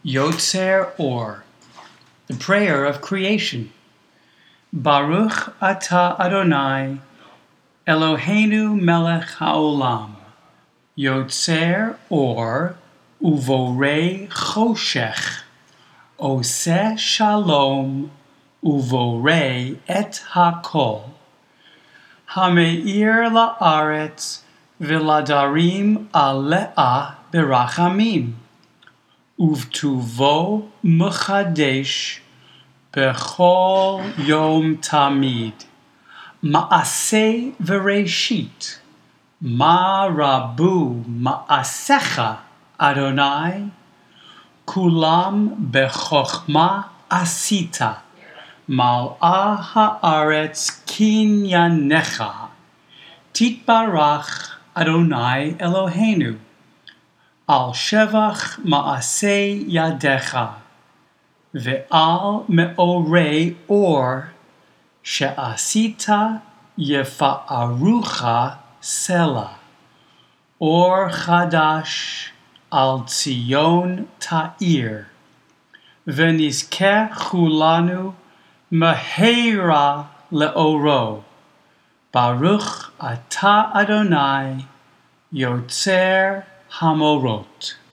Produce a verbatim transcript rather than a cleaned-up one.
Yotzer Or, the prayer of creation. Baruch atah Adonai, Eloheinu melech haolam, Yotzer Or uvorei choshech, Oseh shalom uvorei et hakol, Hameir la'aretz v'ladarim alea berachamim, Uvtuvo muchadesh bechol yom tamid. Maaseh v'reshit. Ma rabu maasecha Adonai. Kulam bechochma asita. Mal'a haaretz kinyanecha. Titbarach Adonai Eloheinu. Al shevach maaseh yadecha, ve'al me'orei or, she'asita yefa'arucha sela, or chadash al Tzion ta'ir, ve'nizkeh chulanu meheira le'oro, Baruch atah Adonai, Yotzer Hamorot.